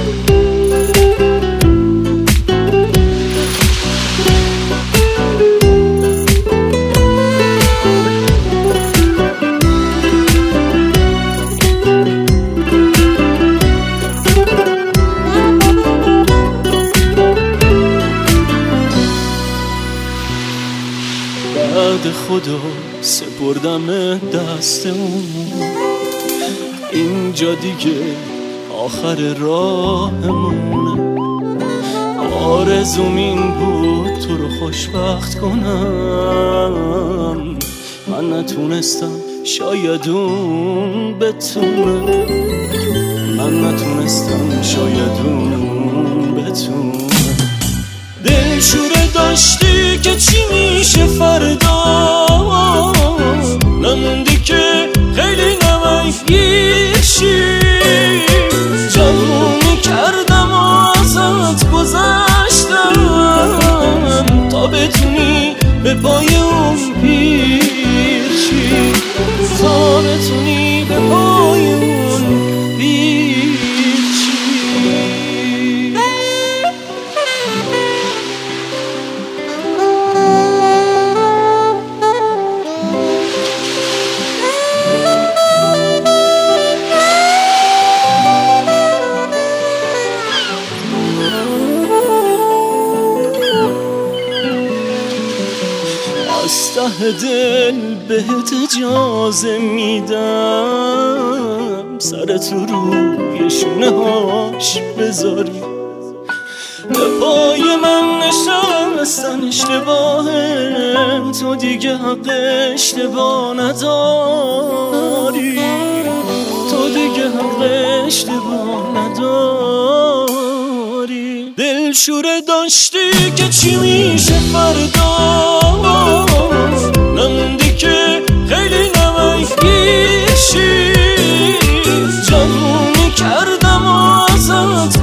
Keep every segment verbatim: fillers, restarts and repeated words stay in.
بعد خدا سپردم دست اون، اینجا دیگه آخر راهمونه. آرزوم این بود تو رو خوشبخت کنم، من نتونستم شاید اون بتونه، من نتونستم شاید اون بتونه. دلشوره داشتی که چی میشه فردا، نموندی که خیلی نمک شی. جوونی کردم ازت گذشتم تا بتونی به پای اون پیر شی، تا بتونی به پای اون پیر شی. از ته دل بهت اجازه میدم سرت روی شونه هاش بذاری. به پای من نشستن اشتباهه، تو دیگه حق اشتباه نداری، تو دیگه حق اشتباه نداری. دلشوره داشتی که چی میشه فردا، نموندی که خیلی نمک شی. جوونی کردم ازت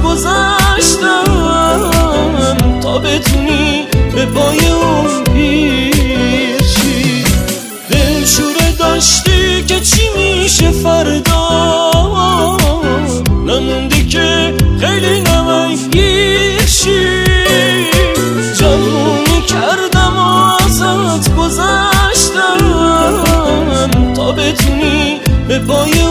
گذشتم تا بتونی به پای اون پیر شی. دلشوره داشتی که چی میشه فردا، نموندی که خیلی نمک شی. جوونی کردم ازت گذشتم تا بتونی به پای